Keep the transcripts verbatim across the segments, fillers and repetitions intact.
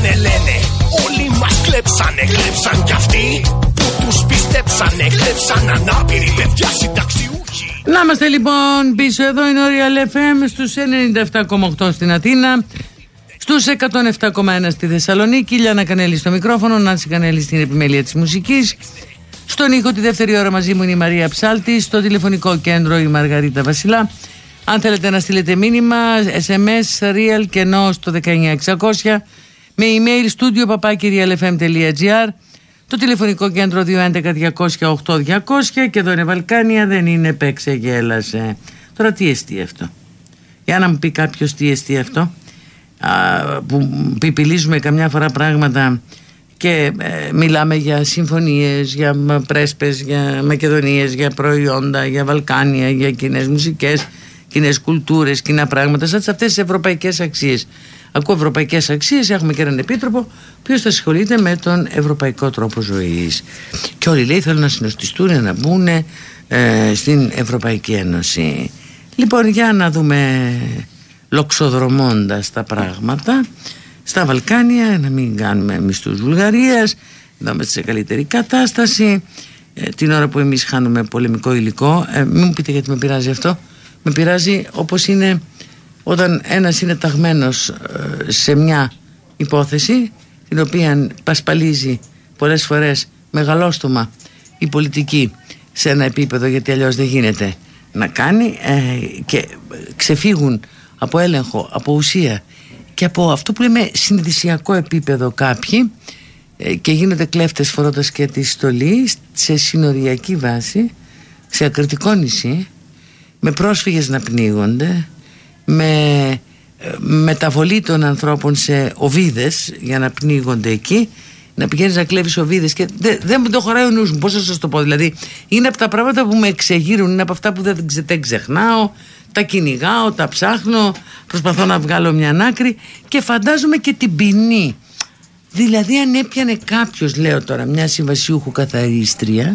κλέψανε λένε. Όλοι μας κλέψανε, κλέψαν κι αυτοί που τους πιστέψανε. Κλέψαν ανάπηροι παιδιά συνταξιούχοι. Να είμαστε λοιπόν πίσω, εδώ είναι ο Real εφ εμ στους ενενήντα επτά κόμμα οκτώ στην Αθήνα, στους εκατόν επτά κόμμα ένα στη Θεσσαλονίκη. Λιάννα Κανέλη στο μικρόφωνο, Νάνση Κανέλη στην επιμέλεια της μουσικής. Στον ήχο τη δεύτερη ώρα μαζί μου είναι η Μαρία Ψάλτη. Στο τηλεφωνικό κέντρο η Μαργαρίτα Βασιλά. Αν θέλετε να στείλετε μήνυμα, ες εμ ες, real και ενώ στο δεκαεννιά εξακόσια, με email studio παπάκι real εφ εμ τελεία τζι άρ, το τηλεφωνικό κέντρο δύο έντεκα διακόσια οκτώ διακόσια, και εδώ είναι Βαλκάνια, δεν είναι παίξε γέλασε. Τώρα τι εστί αυτό? Για να μου πει κάποιος τι εστί αυτό, α, που πιπιλίζουμε καμιά φορά πράγματα και ε, μιλάμε για συμφωνίες, για πρέσπες, για Μακεδονίες, για προϊόντα, για Βαλκάνια, για κοινές μουσικές, κοινές κουλτούρες, κοινά πράγματα, σαν αυτές τις ευρωπαϊκές αξίες. Ακούω ευρωπαϊκές αξίες, έχουμε και έναν επίτροπο που θα ασχολείται με τον ευρωπαϊκό τρόπο ζωής. Και όλοι λέει θέλουν να συνοστιστούν, να μπουν ε, στην Ευρωπαϊκή Ένωση. Λοιπόν, για να δούμε λοξοδρομώντας τα πράγματα στα Βαλκάνια, να μην κάνουμε μισθούς Βουλγαρίας, να είμαστε σε καλύτερη κατάσταση ε, την ώρα που εμείς χάνουμε πολεμικό υλικό. ε, μην μου πείτε γιατί με πειράζει αυτό. Με πειράζει όπως είναι όταν ένας είναι ταγμένος ε, σε μια υπόθεση την οποία πασπαλίζει πολλές φορές μεγαλόστομα η πολιτική σε ένα επίπεδο, γιατί αλλιώς δεν γίνεται να κάνει, ε, και ξεφύγουν από έλεγχο, από ουσία και από αυτό που λέμε συνειδησιακό επίπεδο κάποιοι, ε, και γίνονται κλέφτες φορώντας και τη στολή σε συνοριακή βάση, σε ακριτικό νησί, με πρόσφυγες να πνίγονται, με ε, μεταβολή των ανθρώπων σε οβίδες για να πνίγονται εκεί, να πηγαίνεις να κλέβεις οβίδες και δεν δε μου το χωράει ο νους μου, πώς θα σας το πω. Δηλαδή είναι από τα πράγματα που με εξεγείρουν, είναι από αυτά που δεν, δεν ξεχνάω, τα κυνηγάω, τα ψάχνω, προσπαθώ να βγάλω μια άκρη και φαντάζομαι και την ποινή. Δηλαδή αν έπιανε κάποιος, λέω τώρα, μια συμβασιούχου καθαρίστρια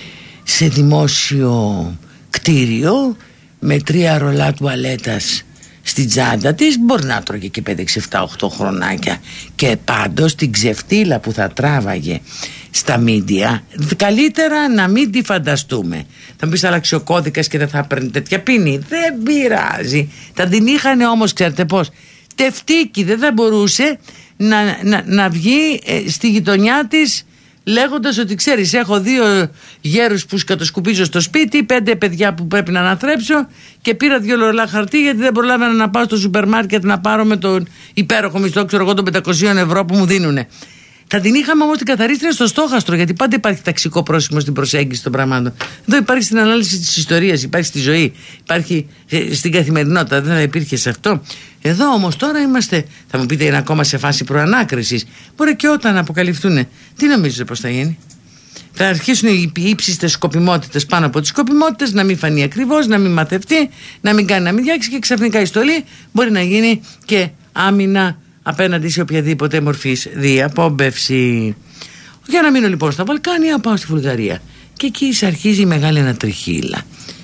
σε δημόσιο κτίριο με τρία ρολά τουαλέτας στην τσάντα της, μπορεί να τρώγε και πέντε, έξι, επτά, οκτώ χρονάκια, και πάντως την ξεφτύλα που θα τράβαγε στα μίντια καλύτερα να μην τη φανταστούμε. Θα μου πεις αλλάξει ο κώδικας και δεν θα παίρνει τέτοια ποινή. Δεν πειράζει, θα την είχαν όμως, ξέρετε πως, τευτίκι, δεν θα μπορούσε να, να, να βγει ε, στη γειτονιά της λέγοντας ότι ξέρεις, έχω δύο γέρους που σκατοσκουπίζω στο σπίτι, πέντε παιδιά που πρέπει να αναθρέψω και πήρα δύο ρολά χαρτί γιατί δεν προλάβαινα να πάω στο σούπερ μάρκετ να πάρω με τον υπέροχο μισθό, ξέρω εγώ, των πεντακόσια ευρώ που μου δίνουνε. Θα την είχαμε όμως την καθαρίστρια στο στόχαστρο, γιατί πάντα υπάρχει ταξικό πρόσημο στην προσέγγιση των πραγμάτων. Εδώ υπάρχει στην ανάλυση της ιστορίας, υπάρχει στη ζωή, υπάρχει στην καθημερινότητα, δεν θα υπήρχε σε αυτό. Εδώ όμως τώρα είμαστε, θα μου πείτε, είναι ακόμα σε φάση προανάκρισης. Μπορεί και όταν αποκαλυφθούν, τι νομίζετε πως θα γίνει? Θα αρχίσουν οι ύψιστες σκοπιμότητες πάνω από τις σκοπιμότητες, να μην φανεί ακριβώς, να μην μαθευτεί, να μην κάνει, να μην διάξει, και ξαφνικά η στολή μπορεί να γίνει και άμυνα απέναντι σε οποιαδήποτε μορφής διαπόμπευση. Για να μείνω λοιπόν στα Βαλκάνια, πάω στη Βουλγαρία και εκεί αρχίζει η μεγάλη ανατριχύλα.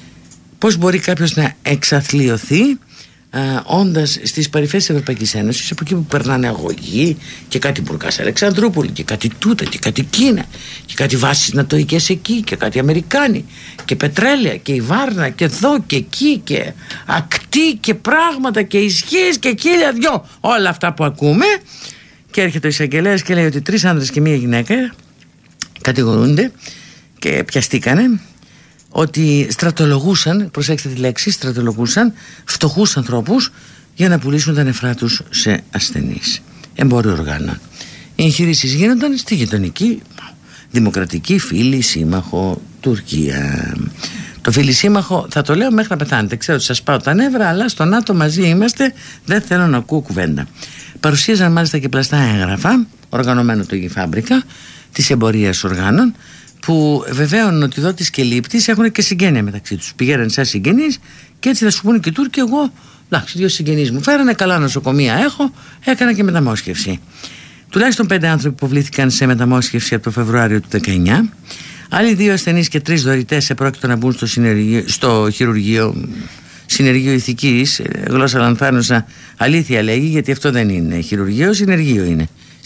Πώς μπορεί κάποιος να εξαθλιωθεί α, όντας στις παρυφές της Ευρωπαϊκής Ένωσης, από εκεί που περνάνε αγωγοί και κάτι Μπουργκάς Αλεξανδρούπολη και κάτι τούτα και κάτι Κίνα και κάτι βάσεις νατοικές εκεί και κάτι Αμερικάνοι και πετρέλαια και η Βάρνα και εδώ και εκεί και ακτή και πράγματα και ισχύς και χίλια δυο, όλα αυτά που ακούμε. Και έρχεται ο εισαγγελέας και λέει ότι τρεις άνδρες και μία γυναίκα κατηγορούνται και πιαστήκανε ότι στρατολογούσαν, προσέξτε τη λέξη, στρατολογούσαν φτωχούς ανθρώπους για να πουλήσουν τα νεφρά τους σε ασθενείς. Εμπόριο οργάνων. Οι εγχειρήσεις γίνονταν στη γειτονική δημοκρατική φίλη σύμμαχο Τουρκία. Το φίλη σύμμαχο θα το λέω μέχρι να πεθάνετε. Ξέρω ότι σας πάω τα νεύρα, αλλά στο ΝΑΤΟ μαζί είμαστε, δεν θέλω να ακούω κουβέντα. Παρουσίαζαν μάλιστα και πλαστά έγγραφα, οργανωμένο το Γηφάμπρικα, της εμπορίας οργάνων, που βεβαίωνουν ότι δότης και λήπτης έχουν και συγγένεια μεταξύ τους. Πηγαίνανε σαν συγγενείς και έτσι θα σου πούνε και οι Τούρκοι, εγώ, εντάξει, δύο συγγενείς μου φέρανε, καλά νοσοκομεία έχω, έκανα και μεταμόσχευση. Τουλάχιστον πέντε άνθρωποι υποβλήθηκαν σε μεταμόσχευση από το Φεβρουάριο του δεκαεννιά. Άλλοι δύο ασθενείς και τρεις δωρητές επρόκειτο να μπουν στο, στο χειρουργείο, συνεργείο ηθικής, γλώσσα λανθάνουσα, αλήθεια λέγει, γιατί αυτό δεν είναι χειρουργείο, συνεργείο είναι.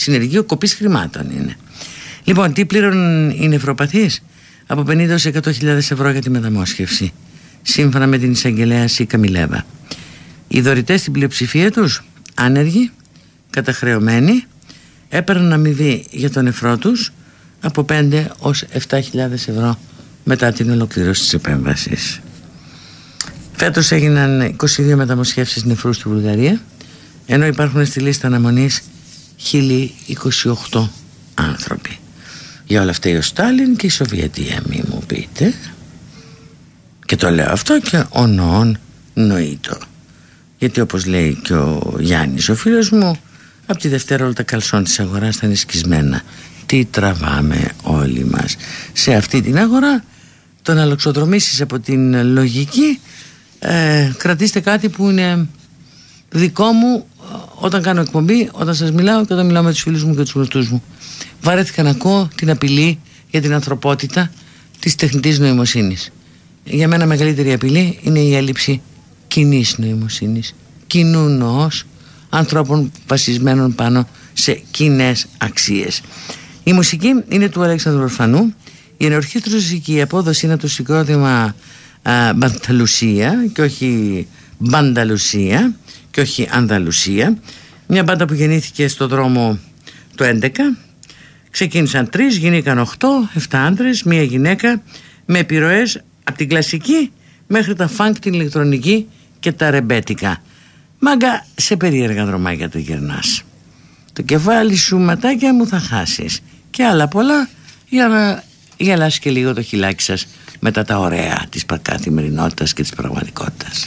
συνεργείο κοπής χρημάτων είναι. Λοιπόν, τι πλήρωναν οι νευροπαθείς? Από πενήντα έως εκατό χιλιάδες ευρώ για τη μεταμόσχευση, σύμφωνα με την εισαγγελέα Σίκα Μιλέβα. Οι δωρητές στην πλειοψηφία τους, άνεργοι, καταχρεωμένοι, έπαιρναν αμοιβή για τον νεφρό τους από πέντε έως επτά χιλιάδες ευρώ μετά την ολοκλήρωση της επέμβασης. Φέτος έγιναν είκοσι δύο μεταμοσχεύσεις νεφρού στη Βουλγαρία, ενώ υπάρχουν στη λίστα αναμονής χίλια είκοσι οκτώ άνθρωποι. Για όλα αυτά ο Στάλιν και η Σοβιετία, μη μου πείτε. Και το λέω αυτό και ο νοόν νοήτο. Γιατί όπως λέει και ο Γιάννης ο φίλος μου, από τη Δευτέρα όλα τα καλσόν της αγοράς θα είναι σκισμένα. Τι τραβάμε όλοι μας σε αυτή την αγορά? Το να λοξοδρομήσεις από την λογική, ε, κρατήστε κάτι που είναι δικό μου όταν κάνω εκπομπή, όταν σας μιλάω και όταν μιλάω με τους φίλους μου και τους γνωστούς μου. Βαρέθηκα να ακούω την απειλή για την ανθρωπότητα της τεχνητής νοημοσύνης. Για μένα μεγαλύτερη απειλή είναι η έλλειψη κοινής νοημοσύνης, κοινού νοός ανθρώπων βασισμένων πάνω σε κοινές αξίες. Η μουσική είναι του Αλέξανδρου Ορφανού. Η ενορχήστρωση και η απόδοση είναι το συγκρότημα Μπανταλουσία και όχι Μπανταλουσία και όχι Ανδαλουσία. Μια μπάντα που γεννήθηκε στο δρόμο το έντεκα. Ξεκίνησαν τρεις, γίνηκαν οχτώ, εφτά άντρες, μία γυναίκα, με επιρροές από την κλασική μέχρι τα φανκ, την ηλεκτρονική και τα ρεμπέτικα. Μάγκα, σε περίεργα δρομάκια το γυρνάς. Το κεφάλι σου, ματάκια μου, θα χάσεις. Και άλλα πολλά για να γελάσει και λίγο το χιλάκι σας μετά τα ωραία της καθημερινότητας και της πραγματικότητας.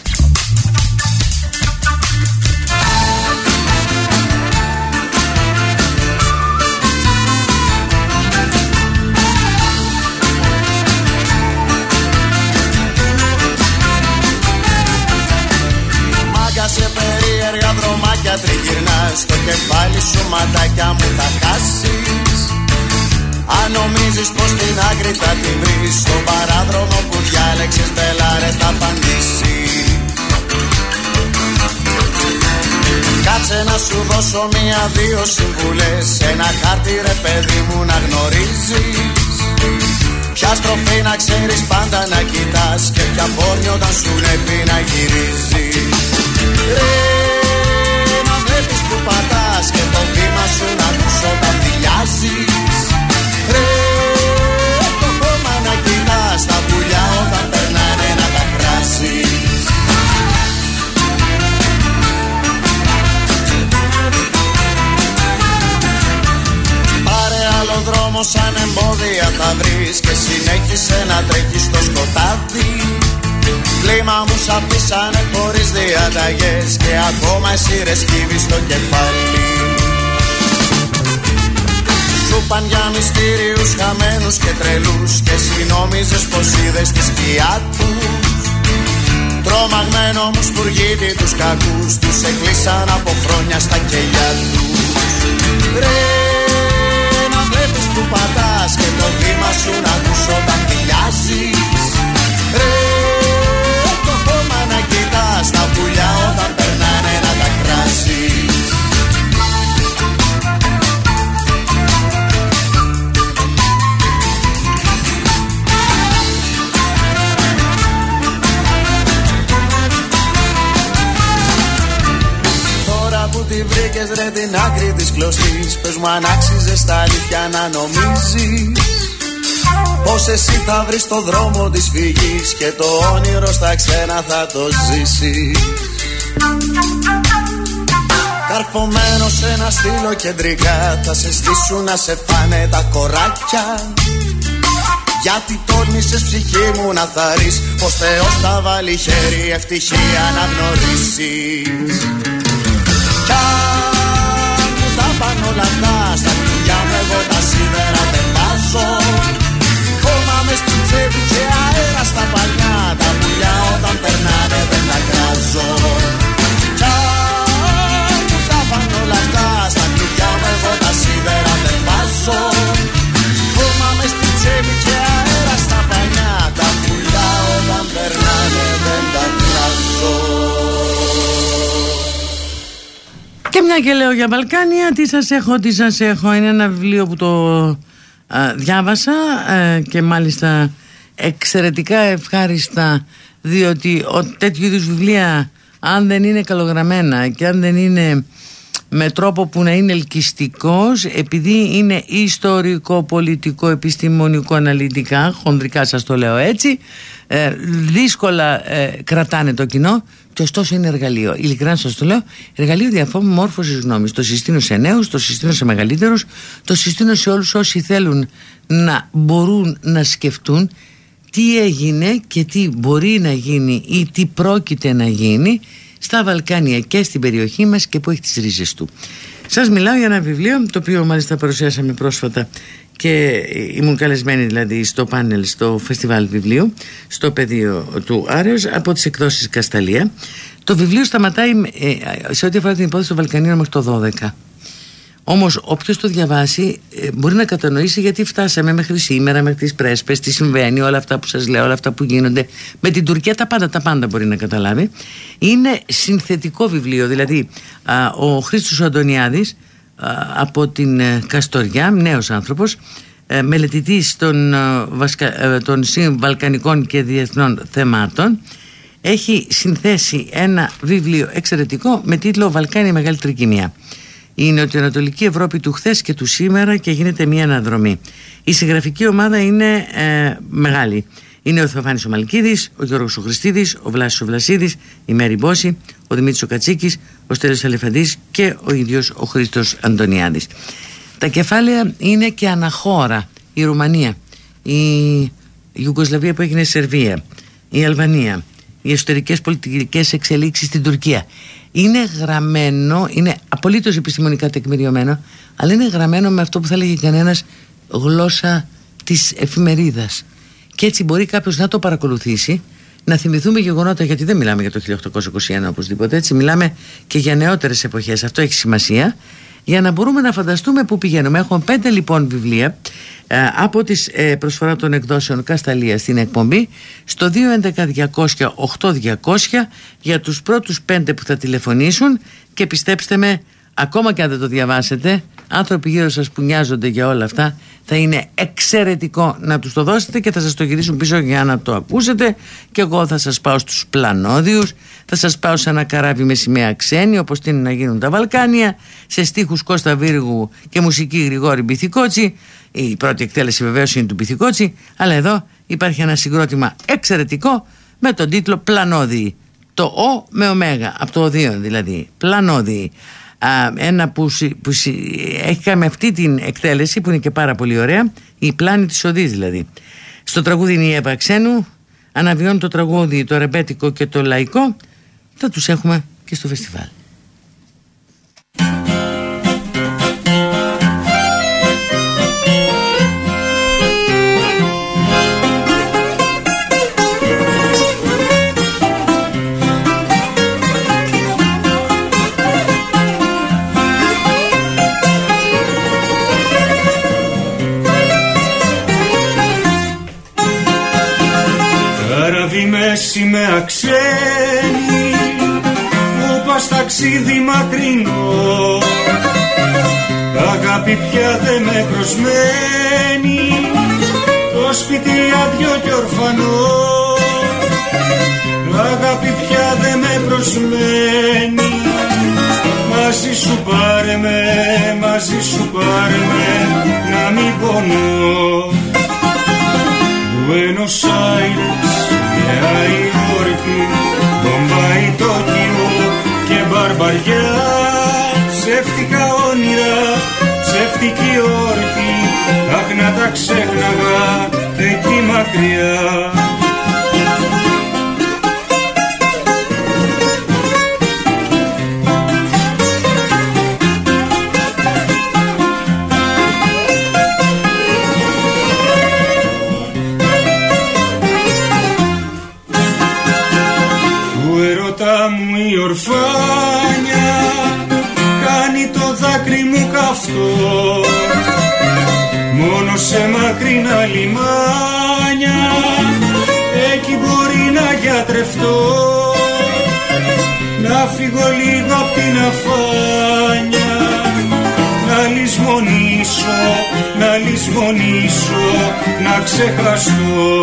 Σε περίεργα δρομάκια τριγυρνάς, το κεφάλι σου, ματάκια μου, θα χάσεις. Αν νομίζεις πως την άκρη θα την βρεις, στον παράδρομο που διάλεξες, μπελάρε, θα απαντήσει. Κάτσε να σου δώσω μία-δύο συμβουλές, ένα χάρτη ρε παιδί μου να γνωρίζεις. Ποια στροφή να ξέρεις πάντα να κοιτάς και ποια πόρνη όταν σου λέπει να γυρίζεις. Ρε, να βλέπεις που πατάς και το βήμα σου να ακούς όταν δηλιάζεις. Ρε, το χώμα να κοιτάς, τα πουλιά όταν περνάνε να τα κράσεις. Πάρε άλλο δρόμο σαν εμπόδια θα βρεις και συνέχισε να τρέχεις στο σκοτάδι. Κλίμα μου σ' αφήσανε χωρίς διαταγές και ακόμα εσύ ρε σκύβεις στο κεφάλι. Σου παν για μυστήριους χαμένους και τρελούς και εσύ νόμιζες πως είδες τη σκιά τους. Τρομαγμένο μου σπουργίτη τους κακούς, τους εκλείσαν από χρόνια στα κελιά τους. Ρε, να βλέπεις που πατάς και το βήμα σου να ακούς όταν κοιλιάζεις. Ρε, το χώμα να κοιτάς, τα πουλιά όταν περνάνε να τα κράσεις. Τώρα που τη βρήκες ρε την άκρη της κλωστής, πες μου αν άξιζε στα αλήθεια να νομίζεις πως εσύ θα βρεις το δρόμο της φυγής και το όνειρο στα ξένα θα το ζήσεις. Καρφωμένο σε ένα στήλο κεντρικά θα σε στήσουν να σε φάνε τα κοράκια. Γιατί τόλμησες ψυχή μου να θαρρείς πως Θεός θα βάλει χέρι ευτυχία να γνωρίσεις. Κι αν μου τα πάνε όλα αυτά στα κουτιά μου εγώ τα σίδερα δεν βάζω. Χώμα μες στην τσέπη και αέρα στα παλιά, τα πουλιά όταν περνάνε δεν τα κράζω. Κι αν μου τα πάνε όλα αυτά στα κουτιά μου εγώ τα σίδερα δεν βάζω. Χώμα μες στην τσέπη και αέρα στα παλιά, τα πουλιά όταν περνάνε δεν τα κράζω. Και μια και λέω για Βαλκάνια, τι σας έχω, τι σας έχω. Είναι ένα βιβλίο που το α, διάβασα α, και μάλιστα εξαιρετικά ευχάριστα, διότι ο, τέτοιου είδους βιβλία, αν δεν είναι καλογραμμένα και αν δεν είναι με τρόπο που να είναι ελκυστικός, επειδή είναι ιστορικό, πολιτικό, επιστημονικό, αναλυτικά, χονδρικά σας το λέω έτσι, ε, δύσκολα ε, κρατάνε το κοινό, και ωστόσο είναι εργαλείο. Ειλικρινά σας το λέω, εργαλείο διαμόρφωσης γνώμης. Το συστήνω σε νέους, το συστήνω σε μεγαλύτερους, το συστήνω σε όλους όσοι θέλουν να μπορούν να σκεφτούν τι έγινε και τι μπορεί να γίνει ή τι πρόκειται να γίνει στα Βαλκάνια και στην περιοχή μας και που έχει τις ρίζες του. Σας μιλάω για ένα βιβλίο το οποίο μάλιστα παρουσιάσαμε πρόσφατα και ήμουν καλεσμένη δηλαδή στο πάνελ στο φεστιβάλ βιβλίου στο πεδίο του Άρεως από τις εκδόσεις Κασταλία. Το βιβλίο σταματάει ε, σε ό,τι αφορά την υπόθεση των Βαλκανίων μέχρι το δώδεκα. Όμως όποιος το διαβάσει ε, μπορεί να κατανοήσει γιατί φτάσαμε μέχρι σήμερα, μέχρι τις πρέσπες, τι συμβαίνει, όλα αυτά που σας λέω, όλα αυτά που γίνονται με την Τουρκία, τα πάντα, τα πάντα μπορεί να καταλάβει. Είναι συνθετικό βιβλίο, δηλαδή α, ο Χρήστος Αντωνιάδης α, από την ε, Καστοριά, νέος άνθρωπος, ε, μελετητής των, ε, βασκα, ε, των βαλκανικών και διεθνών θεμάτων, έχει συνθέσει ένα βιβλίο εξαιρετικό με τίτλο «Βαλκάνια Μεγάλη Τρικυμία». Η νοτιοανατολική Ευρώπη του χθες και του σήμερα και γίνεται μια αναδρομή. Η συγγραφική ομάδα είναι ε, μεγάλη. Είναι ο Θεοφάνης ο Μαλκίδης, ο Γιώργος ο Χριστίδης, ο Βλάσης ο Βλασίδης, η Μέρη Μπόση, ο Δημήτρης ο Κατσίκης, ο Στέλιος Αλεφαντής και ο ίδιος ο Χρήστος Αντωνιάδης. Τα κεφάλαια είναι και αναχώρα. Η Ρουμανία, η Ιουγκοσλαβία που έγινε Σερβία, η Αλβανία, οι εσωτερικές πολιτικές εξελίξεις στην Τουρκία. Είναι γραμμένο, είναι απολύτως επιστημονικά τεκμηριωμένο, αλλά είναι γραμμένο με αυτό που θα λέγει κανένας γλώσσα της εφημερίδας. Και έτσι μπορεί κάποιος να το παρακολουθήσει, να θυμηθούμε γεγονότα, γιατί δεν μιλάμε για το χίλια οκτακόσια είκοσι ένα οπωσδήποτε, έτσι μιλάμε και για νεότερες εποχές. Αυτό έχει σημασία για να μπορούμε να φανταστούμε πού πηγαίνουμε. Έχουμε πέντε λοιπόν βιβλία ε, από τις ε, προσφορά των εκδόσεων Κασταλία στην εκπομπή στο δύο έντεκα διακόσια οκτώ διακόσια για τους πρώτους πέντε που θα τηλεφωνήσουν, και πιστέψτε με, ακόμα και αν δεν το διαβάσετε, άνθρωποι γύρω σας που νοιάζονται για όλα αυτά, θα είναι εξαιρετικό να τους το δώσετε και θα σας το γυρίσουν πίσω για να το ακούσετε. Και εγώ θα σας πάω στους πλανόδιους, θα σας πάω σε ένα καράβι με σημαία ξένη, όπως τι είναι να γίνουν τα Βαλκάνια, σε στίχους Κώστα Βίργου και μουσική Γρηγόρη Μπιθικότσι. Η πρώτη εκτέλεση βεβαίως είναι του Μπιθικότσι, αλλά εδώ υπάρχει ένα συγκρότημα εξαιρετικό με τον τίτλο Πλανόδιοι. Το Ο με Ωμέγα, από το οδείο δηλαδή, Πλανόδιοι. Α, ένα που, που έχει κάνει αυτή την εκτέλεση που είναι και πάρα πολύ ωραία, η πλάνη της οδής δηλαδή. Στο τραγούδι είναι η Εύα Ξένου, αναβιώνει το τραγούδι το ρεμπέτικο και το λαϊκό. Θα τους έχουμε και στο φεστιβάλ. Σημαία ξένη που πας ταξίδι μακρινό, αγάπη πια δεν με προσμένει, το σπίτι άδειο κι ορφανό, αγάπη πια δεν με προσμένει, μαζί σου πάρε με, μαζί σου πάρε με, να μην πονώ. Buenos Aires, Νέα Υόρκη, Μπομπάι, Τόκιο και Μπαρμπαριά, ψεύτικα όνειρα, ψεύτικη όρκη, αχ να τα ξέχναγα εκεί μακριά. Η ορφάνια κάνει το δάκρυ μου καυτό, μόνο σε μακρινά λιμάνια εκεί μπορεί να γιατρευτώ, να φύγω λίγο απ' την αφάνια, να λησμονήσω, να λησμονήσω, να ξεχαστώ.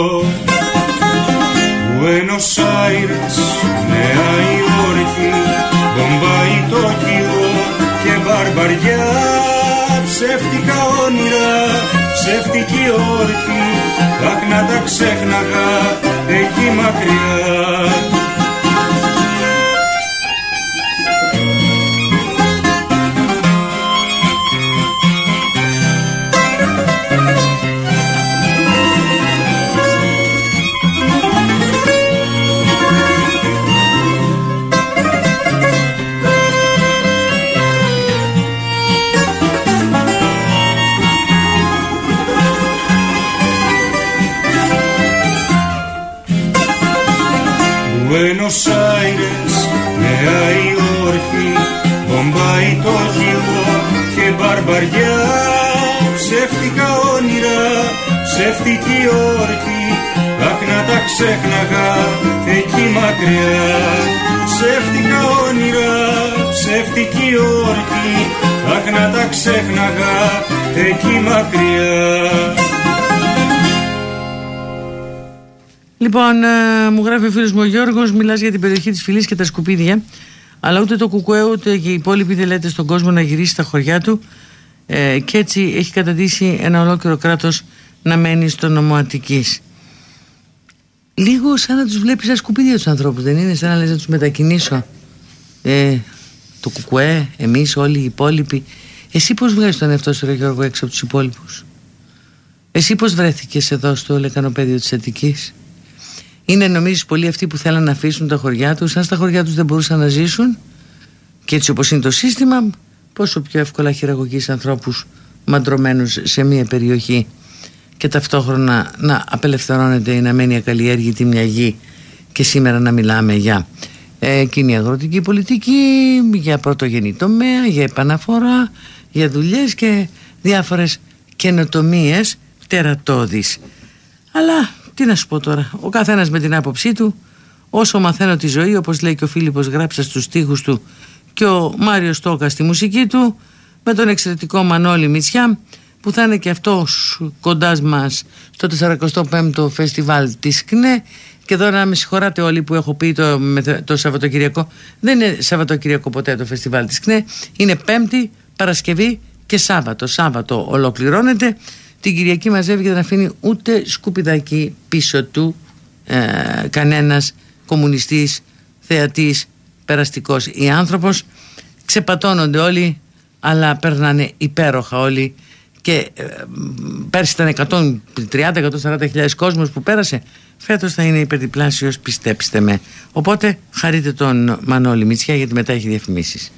Buenos Aires, Νέα Υόρκη, Μπομπάι, Τόκιο και Μπαρμπαριά, ψεύτικα όνειρα, ψεύτικη όρκη, αχ να τα ξέχναγα εκεί μακριά. Buenos Aires, Νέα Υόρκη, Μπομπάι, Τόκιο και Μπαρμπαριά, ψεύτικα όνειρα, ψεύτικη όρκη, αχ να τα ξέχναγα εκεί μακριά. Ψεύτικα όνειρα, ψεύτικη όρκη, αχ να τα ξέχναγα εκεί μακριά. Λοιπόν, ε, μου γράφει ο φίλος μου ο Γιώργος, μιλάς για την περιοχή της Φυλής και τα σκουπίδια, αλλά ούτε το Κουκουέ ούτε και οι υπόλοιποι δεν λέτε στον κόσμο να γυρίσει στα χωριά του, ε, και έτσι έχει καταντήσει ένα ολόκληρο κράτος να μένει στο νομό Αττικής. Λίγο σαν να τους βλέπεις σαν σκουπίδια τους ανθρώπους, δεν είναι? Σαν να λες να τους μετακινήσω. Ε, το Κουκουέ, εμείς όλοι οι υπόλοιποι. Εσύ πώς βγάζεις τον εαυτό σου, ρε Γιώργο, έξω από τους υπόλοιπους? Εσύ πώς βρέθηκες εδώ στο λεκανοπέδιο της Αττικής? Είναι, νομίζεις, πολλοί αυτοί που θέλαν να αφήσουν τα χωριά τους? Αν στα χωριά τους δεν μπορούσαν να ζήσουν, και έτσι όπως είναι το σύστημα, πόσο πιο εύκολα χειραγωγείς ανθρώπους μαντρωμένους σε μια περιοχή και ταυτόχρονα να απελευθερώνεται ή να μένει ακαλλιέργητη μια γη, και σήμερα να μιλάμε για ε, κοινή αγροτική πολιτική, για πρωτογενή τομέα, για επαναφορά, για δουλειές και διάφορες καινοτομίες τερατώδεις. Αλλά τι να σου πω τώρα, ο καθένας με την άποψή του. Όσο μαθαίνω τη ζωή, όπως λέει και ο Φίλιππος Γράψας στους στίχους του και ο Μάριος Τόκας στη μουσική του, με τον εξαιρετικό Μανώλη Μητσιά, που θα είναι και αυτός κοντά μας στο τεσσαρακοστό πέμπτο φεστιβάλ της ΚΝΕ. Και εδώ να με συγχωράτε όλοι που έχω πει το, το Σαββατοκυριακό, δεν είναι Σαββατοκυριακό ποτέ το φεστιβάλ της ΚΝΕ, είναι Πέμπτη, Παρασκευή και Σάββατο. Σάββατο ολοκληρώνεται, την Κυριακή μαζεύει και δεν αφήνει ούτε σκουπιδάκι πίσω του ε, κανένας κομμουνιστής, θεατής, περαστικός ή άνθρωπος. Ξεπατώνονται όλοι, αλλά περνάνε υπέροχα όλοι. Και ε, πέρσι ήταν εκατόν τριάντα με εκατόν σαράντα χιλιάδες κόσμος που πέρασε. Φέτος θα είναι υπερδιπλάσιος, πιστέψτε με. Οπότε χαρείτε τον Μανώλη Μητσιά, γιατί μετά έχει διαφημίσεις.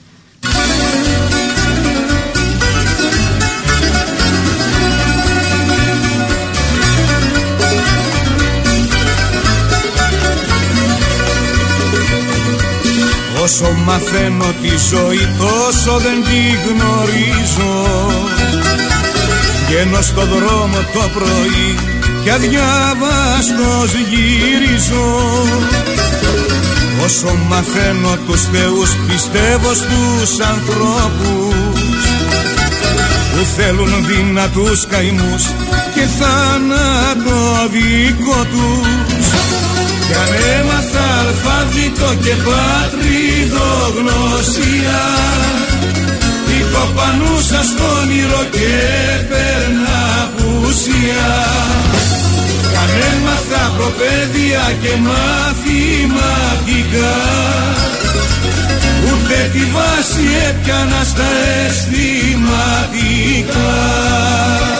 Όσο μαθαίνω τη ζωή τόσο δεν τη γνωρίζω. Βγαίνω στο δρόμο το πρωί κι αδιάβαστος γυρίζω. Όσο μαθαίνω τους θεούς πιστεύω στους ανθρώπους που θέλουν δυνατούς καημούς και θάνατο δικό τους. Κι αν έμαθα αλφάβητο και πατριδογνωσία, κοπανούσα στον όνειρο και παίρνα απουσία. Καν έμαθα προπαίδεια και μαθηματικά, ούτε τη βάση έπιανα στα αισθηματικά.